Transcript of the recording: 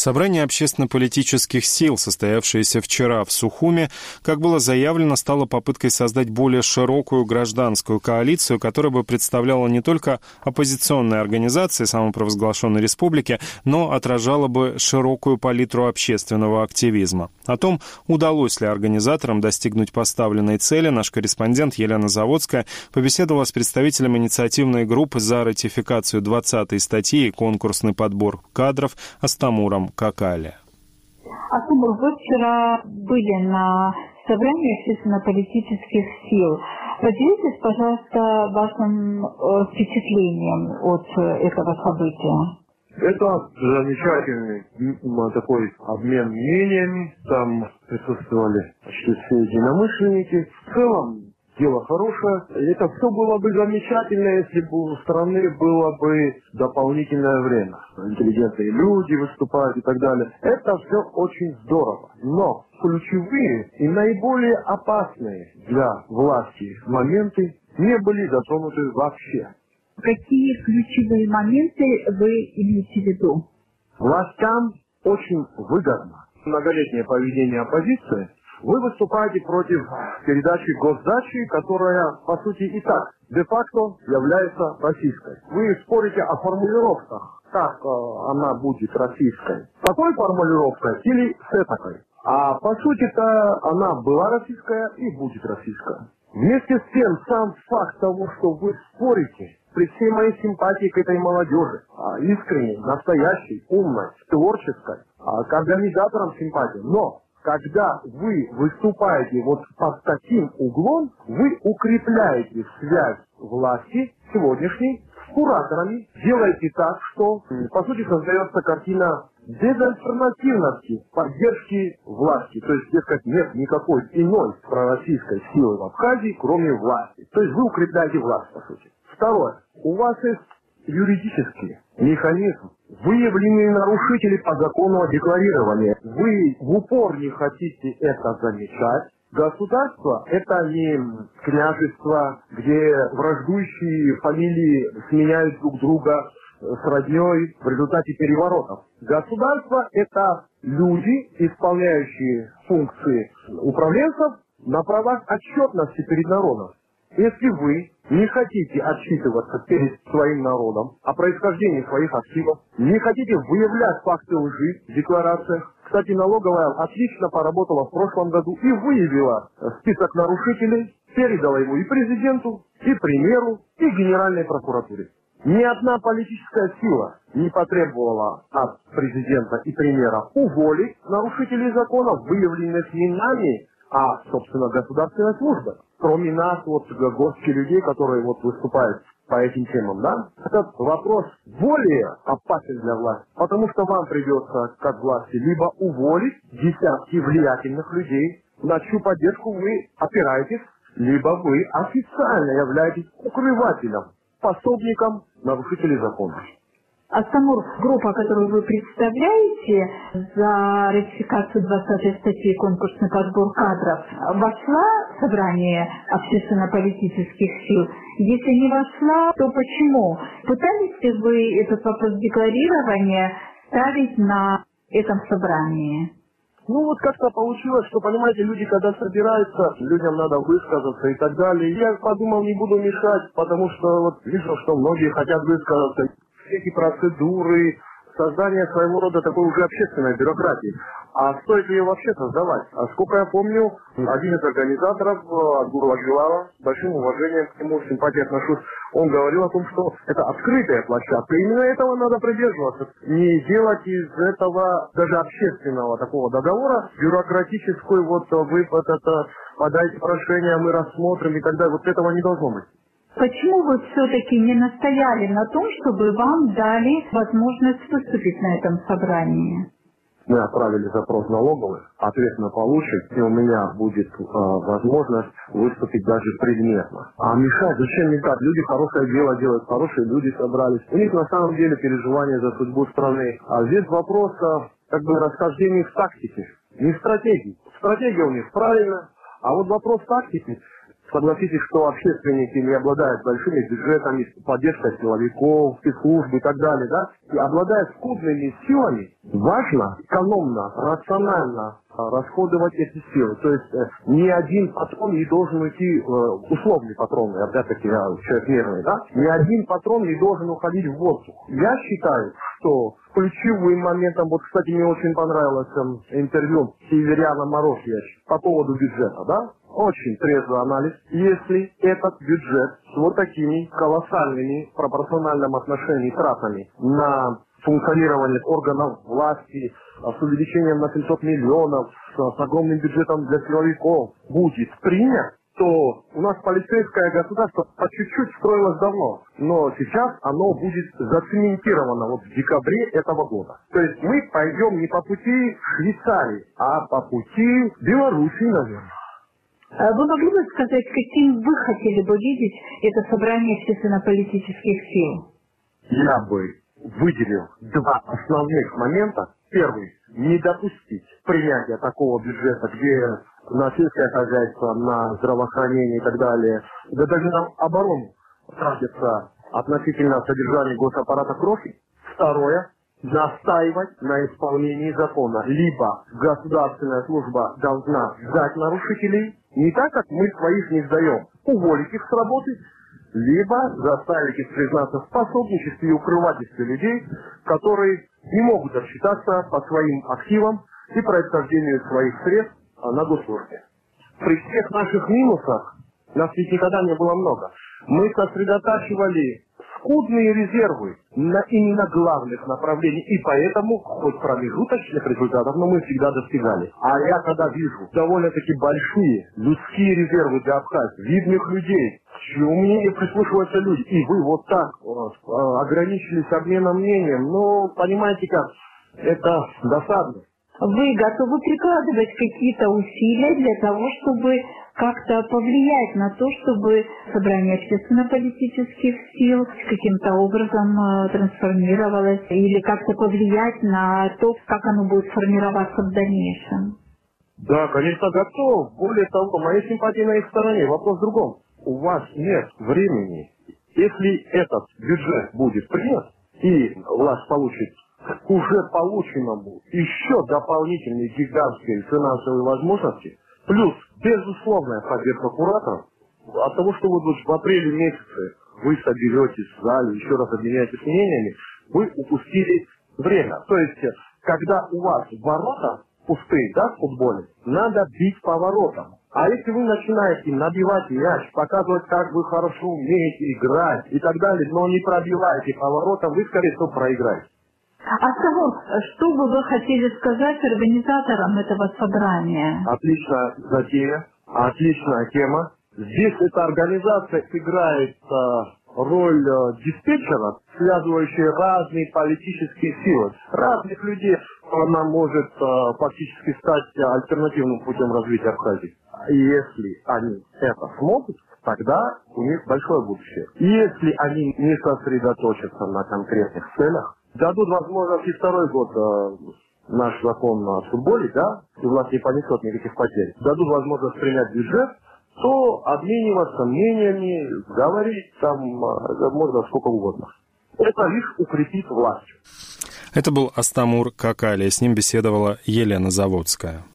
Собрание общественно-политических сил, состоявшееся вчера в Сухуми, как было заявлено, стало попыткой создать более широкую гражданскую коалицию, которая бы представляла не только оппозиционные организации самопровозглашенной республики, но отражала бы широкую палитру общественного активизма. О том, удалось ли организаторам достигнуть поставленной цели, наш корреспондент Елена Заводская побеседовала с представителем инициативной группы за ратификацию 20-й статьи и конкурсный подбор кадров Астамуром Какале. Астамур, вы вчера были на собрании общественно-политических сил. Поделитесь, пожалуйста, вашим впечатлением от этого события. Это замечательный такой обмен мнениями. Там присутствовали почти все единомышленники. В целом, дело хорошее. Это все было бы замечательно, если бы у страны было бы дополнительное время. Интеллигентные люди выступают и так далее. Это все очень здорово. Но ключевые и наиболее опасные для власти моменты не были затронуты вообще. Какие ключевые моменты вы имеете в виду? Властям очень выгодно многолетнее поведение оппозиции. Вы выступаете против передачи госдачи, которая, по сути, и так де-факто является российской. Вы спорите о формулировках, как она будет российской. С такой формулировкой или с этакой. А по сути-то она была российская и будет российская. Вместе с тем, сам факт того, что вы спорите, при всей моей симпатии к этой молодежи, искренней, настоящей, умной, творческой, к организаторам симпатии, но когда вы выступаете вот под таким углом, вы укрепляете связь власти сегодняшней с кураторами, делаете так, что, по сути, создается картина безальтернативности поддержки власти. То есть, дескать, нет никакой иной пророссийской силы в Абхазии, кроме власти. То есть вы укрепляете власть, по сути. Второе. У вас есть юридический механизм. Выявленные нарушители по закону о декларировании. Вы в упор не хотите это замечать. Государство – это не княжество, где враждующие фамилии сменяют друг друга с родней в результате переворотов. Государство – это люди, исполняющие функции управленцев на правах отчетности перед народом. Если вы не хотите отчитываться перед своим народом о происхождении своих активов, не хотите выявлять факты лжи в декларациях. Кстати, налоговая отлично поработала в прошлом году и выявила список нарушителей, передала его и президенту, и премьеру, и Генеральной прокуратуре. Ни одна политическая сила не потребовала от президента и премьера уволить нарушителей законов, выявленных не нами, а, собственно, государственной службой. Кроме нас, вот, горстки людей, которые вот выступают по этим темам, да? Этот вопрос более опасен для власти, потому что вам придется, как власти, либо уволить десятки влиятельных людей, на чью поддержку вы опираетесь, либо вы официально являетесь укрывателем, пособником нарушителей закона. Астамур, группа, которую вы представляете за ратификацию 20-й статьи «Конкурсный подбор кадров», вошла в собрание общественно-политических сил? Если не вошла, то почему? Пытались ли вы этот вопрос декларирования ставить на этом собрании? Ну вот как-то получилось, что, понимаете, люди, когда собираются, людям надо высказаться и так далее. Я подумал, не буду мешать, потому что вот вижу, что многие хотят высказаться. Все эти процедуры, создание своего рода такой уже общественной бюрократии. А стоит ли ее вообще создавать? А сколько я помню, один из организаторов, Адгур Лагилава, с большим уважением к нему, симпатии отношусь, он говорил о том, что это открытая площадка. Именно этого надо придерживаться. Не делать из этого даже общественного такого договора бюрократическую, вот вы вот это подайте прошение, мы рассмотрим и так далее. Вот этого не должно быть. Почему вы все-таки не настояли на том, чтобы вам дали возможность выступить на этом собрании? Мы отправили запрос налоговый, ответственно получит, и у меня будет возможность выступить даже предметно. А мешать, зачем мешать? Люди хорошее дело делают, хорошие люди собрались. У них на самом деле переживания за судьбу страны. А здесь вопрос как бы расхождения в тактике, не в стратегии. Стратегия у них правильная, а вот вопрос тактики. Согласитесь, что общественники не обладают большими бюджетами, поддержкой силовиков, спецслужб и так далее, да? И обладая скудными силами, важно экономно, рационально расходовать эти силы. То есть ни один патрон не должен уйти, условный патрон, опять-таки я человек мирный, да? Ни один патрон не должен уходить в воздух. Я считаю, что ключевым моментом, вот, кстати, мне очень понравилось интервью Северяна Морошьевича по поводу бюджета, да? Очень трезвый анализ. Если этот бюджет с вот такими колоссальными в пропорциональном отношении тратами на функционирование органов власти, с увеличением на 700 миллионов, с огромным бюджетом для силовиков будет принят, то у нас полицейское государство по чуть-чуть строилось давно, но сейчас оно будет зацементировано вот в декабре этого года. То есть мы пойдем не по пути Швейцарии, а по пути Белоруссии, наверное. Вы могли бы сказать, каким вы хотели бы видеть это собрание общественно-политических сил? Я бы выделил два основных момента. Первый – не допустить принятия такого бюджета, где на сельское хозяйство, на здравоохранение и так далее, да даже на оборону тратится относительно содержания госаппарата крови. Второе – настаивать на исполнении закона. Либо государственная служба должна сдать нарушителей, не так, как мы своих не сдаем, уволить их с работы, либо заставить их признаться в пособничестве и укрывательстве людей, которые не могут рассчитаться по своим активам и происхождению своих средств на госслужбе. При всех наших минусах, нас ведь никогда не было много, мы сосредотачивали скудные резервы на именно главных направлениях, и поэтому хоть промежуточных результатов, но мы всегда достигали. А я когда вижу довольно-таки большие людские резервы для Абхазии, видных людей, чьему мнению прислушиваются люди, и вы вот так ограничились обменом мнением, ну, понимаете как, это досадно. Вы готовы прикладывать какие-то усилия для того, чтобы как-то повлиять на то, чтобы собрание общественно-политических сил каким-то образом трансформировалось, или как-то повлиять на то, как оно будет формироваться в дальнейшем? Да, конечно, готов. Более того, мои симпатии на их стороне. Вопрос в другом. У вас нет времени. Если этот бюджет будет принят, и власть получит к уже полученному еще дополнительные гигантские финансовые возможности, плюс безусловная поддержка кураторов, от того, что вы в апреле месяце вы соберетесь в зале, еще раз обменяетесь мнениями, вы упустили время. То есть, когда у вас ворота пустые, да, в футболе, надо бить по воротам. А если вы начинаете набивать мяч, показывать, как вы хорошо умеете играть и так далее, но не пробиваете по воротам, вы, скорее всего, проиграете. А того, что бы вы хотели сказать организаторам этого собрания? Отличная затея, отличная тема. Здесь эта организация играет роль диспетчера, связывающей разные политические силы, разных людей. Она может фактически стать альтернативным путем развития Абхазии. И если они это смогут, тогда у них большое будущее. И если они не сосредоточатся на конкретных целях, дадут возможность и второй год наш закон о футболе, да, и власть не понесет никаких потерь, дадут возможность принять бюджет, то обмениваться мнениями, говорить там можно сколько угодно. Это лишь укрепит власть. Это был Астамур Какалия, с ним беседовала Елена Заводская.